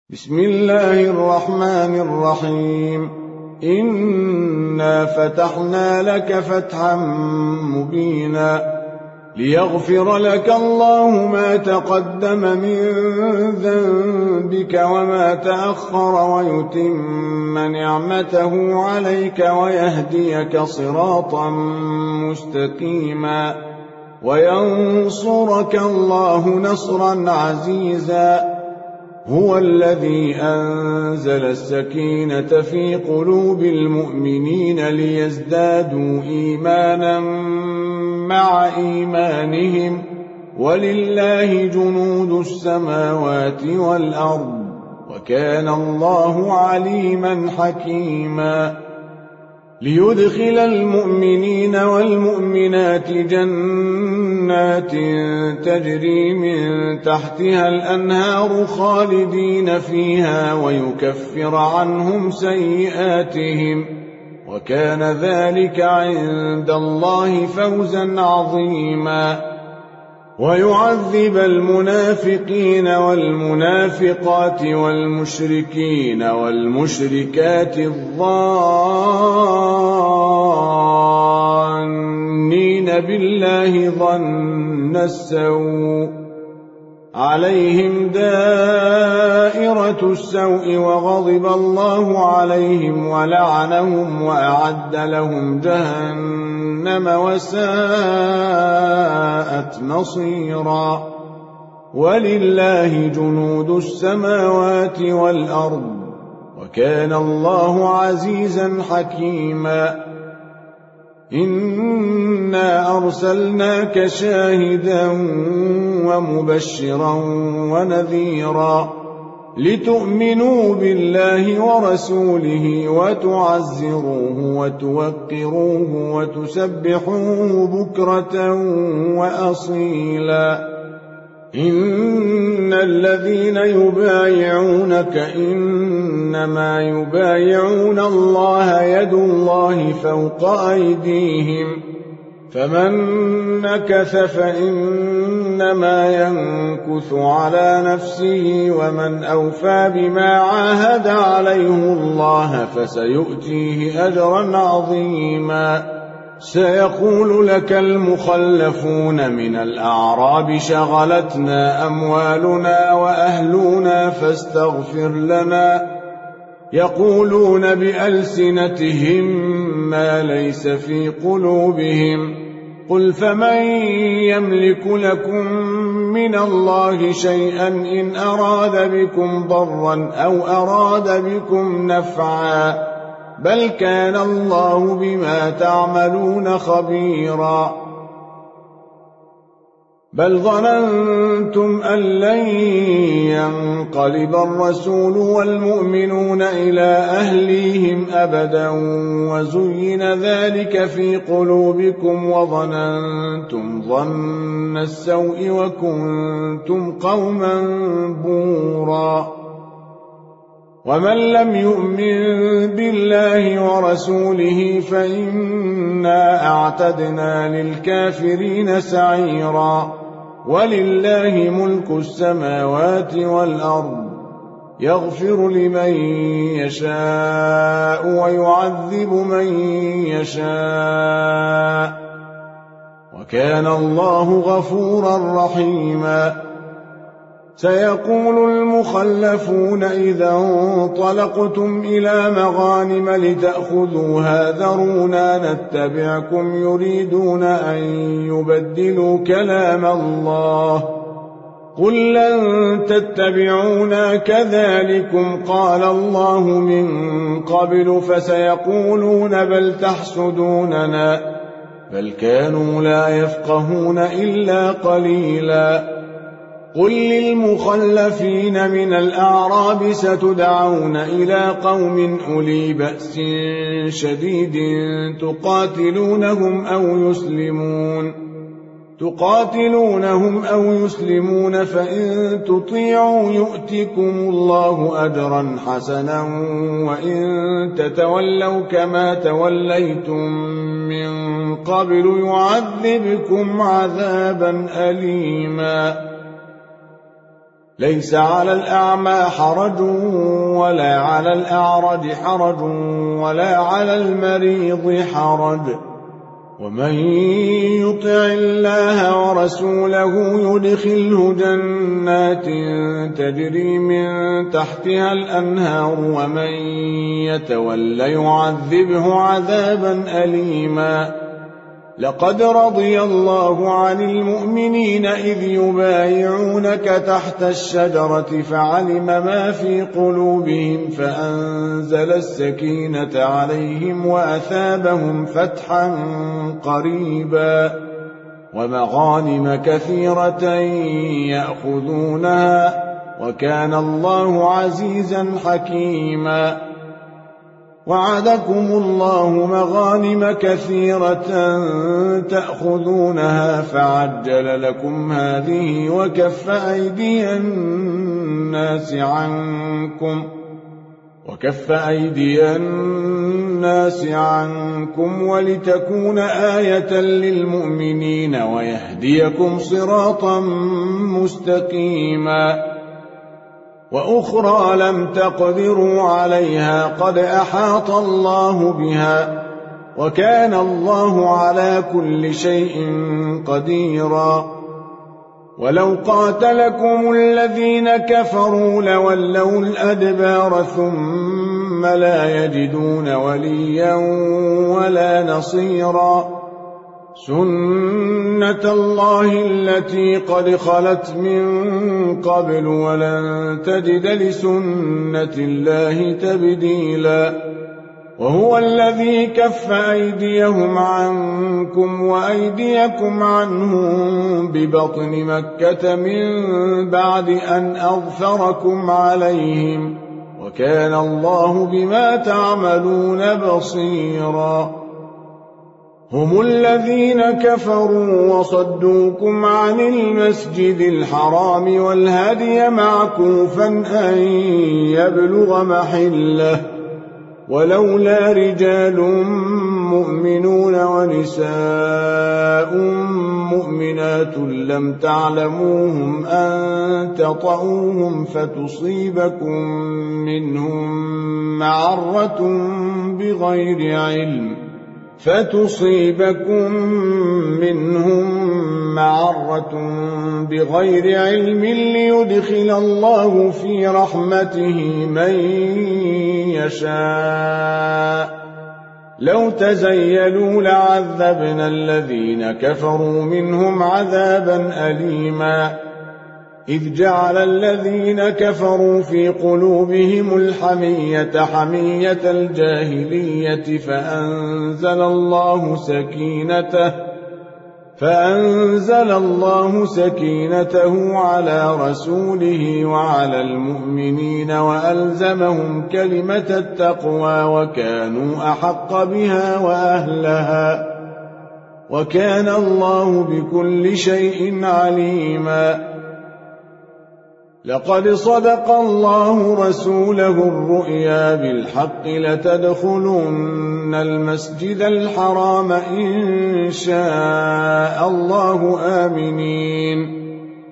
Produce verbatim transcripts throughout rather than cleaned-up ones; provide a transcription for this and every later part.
بسم الله الرحمن الرحيم. إنا فتحنا لك فتحا مبينا ليغفر لك الله ما تقدم من ذنبك وما تأخر ويتم نعمته عليك ويهديك صراطا مستقيما وينصرك الله نصرا عزيزا. هو الذي أنزل السكينة في قلوب المؤمنين ليزدادوا إيمانا مع إيمانهم ولله جنود السماوات والأرض وكان الله عليما حكيما. ليدخل المؤمنين والمؤمنات جنات تجري من تحتها الأنهار خالدين فيها ويكفر عنهم سيئاتهم وكان ذلك عند الله فوزا عظيما. ويعذب المنافقين والمنافقات والمشركين والمشركات الظانين بالله ظن السوء عليهم دائرة السوء وغضب الله عليهم ولعنهم وأعد لهم جهنم وساءت مصيرا. ولله جنود السماوات والأرض وكان الله عزيزا حكيما. إنا أرسلناك شاهدا ومبشرا ونذيرا لتؤمنوا بالله ورسوله وتعزروه وتوقروه وتسبحوه بكرة وأصيلا. إن الذين يبايعونك إنما يبايعون الله يد الله فوق أيديهم فمن نكث فإنما ينكث على نفسه ومن أوفى بما عاهد عليه الله فسيؤتيه أجرا عظيما. سيقول لك المخلفون من الأعراب شغلتنا أموالنا وأهلنا فاستغفر لنا يقولون بألسنتهم ما ليس في قلوبهم قل فمن يملك لكم من الله شيئا إن أراد بكم ضرا أو أراد بكم نفعا بل كان الله بما تعملون خبيرا. بل ظننتم أن لن ينقلب الرسول والمؤمنون إلى أهليهم أبدا وزين ذلك في قلوبكم وظننتم ظن السوء وكنتم قوما بورا. ومن لم يؤمن بالله ورسوله فإنا أعتدنا للكافرين سعيرا. ولله ملك السماوات والأرض يغفر لمن يشاء ويعذب من يشاء وكان الله غفورا رحيما. سيقول المخلفون إذا انطلقتم إلى مغانم لتأخذوها ذرونا نتبعكم يريدون أن يبدلوا كلام الله قل لن تتبعونا كذلكم قال الله من قبل فسيقولون بل تحسدوننا بل كانوا لا يفقهون إلا قليلا. قل للمخلفين من الأعراب ستدعون إلى قوم أولي بأس شديد تقاتلونهم أو يسلمون تقاتلونهم أو يسلمون فإن تطيعوا يؤتكم الله أجرا حسنا وإن تتولوا كما توليتم من قبل يعذبكم عذابا أليما. ليس على الأعمى حرج ولا على الأعرج حرج ولا على المريض حرج ومن يطع الله ورسوله يدخله جنات تجري من تحتها الأنهار ومن يتول يعذبه عذابا أليما لقد رضي الله عن المؤمنين إذ يبايعونك تحت الشجرة فعلم ما في قلوبهم فأنزل السكينة عليهم وأثابهم فتحا قريبا ومغانم كثيرة يأخذونها وكان الله عزيزا حكيما وعدكم الله مغانم كثيرة تأخذونها فعجل لكم هذه وكف أيدي الناس عنكم وكف أيدي الناس عنكم ولتكون آية للمؤمنين ويهديكم صراطا مستقيما وأخرى لم تقدروا عليها قد أحاط الله بها وكان الله على كل شيء قديرا ولو قاتلكم الذين كفروا لولوا الأدبار ثم لا يجدون وليا ولا نصيرا سنة الله التي قد خلت من قبل ولن تجد لسنة الله تبديلا وهو الذي كف أيديهم عنكم وأيديكم عنهم ببطن مكة من بعد أن أظفركم عليهم وكان الله بما تعملون بصيرا هم الذين كفروا وصدوكم عن المسجد الحرام والهدي معكوفا أن يبلغ محله ولولا رجال مؤمنون ونساء مؤمنات لم تعلموهم أن تطؤوهم فتصيبكم منهم معرة بغير علم فتصيبكم منهم معرة بغير علم ليدخل الله في رحمته من يشاء لو تزيلوا لعذبنا الذين كفروا منهم عذابا أليما إذ جعل الذين كفروا في قلوبهم الحمية حمية الجاهلية فأنزل الله سكينته فأنزل الله سكينته على رسوله وعلى المؤمنين وألزمهم كلمة التقوى وكانوا أحق بها وأهلها وكان الله بكل شيء عليما لقد صدق الله رسوله الرؤيا بالحق لتدخلن المسجد الحرام إن شاء الله آمنين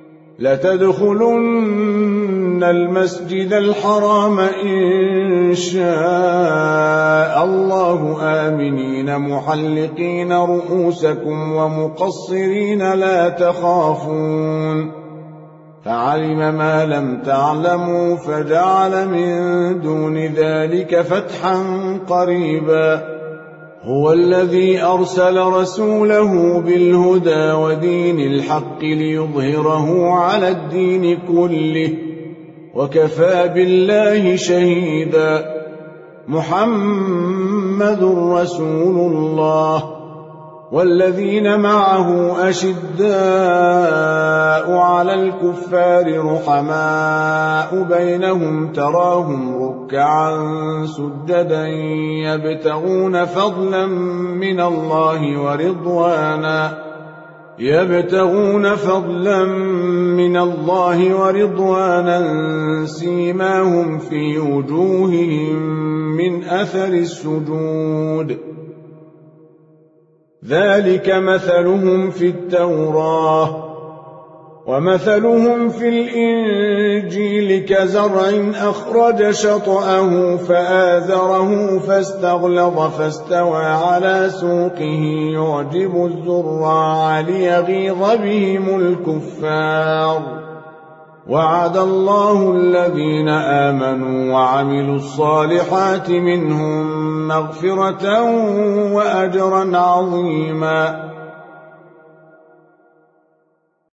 لتدخلن المسجد الحرام إن شاء الله آمنين محلقين رؤوسكم ومقصرين لا تخافون فعلم ما لم تعلموا فجعل من دون ذلك فتحا قريبا هو الذي أرسل رسوله بالهدى ودين الحق ليظهره على الدين كله وكفى بالله شهيدا محمد رسول الله والذين معه أشداء على الكفار رحماء بينهم تراهم ركعا سجدا يبتغون فضلا من الله ورضوانا يبتغون فضلا من الله ورضوانا سيماهم في وجوههم من أثر السجود ذلك مثلهم في التوراة ومثلهم في الإنجيل كزرع أخرج شطأه فآزره فاستغلظ فاستوى على سوقه يعجب الزراع ليغيظ بهم الكفار. وعد الله الذين آمنوا وعملوا الصالحات منهم مغفرة وأجرا عظيما.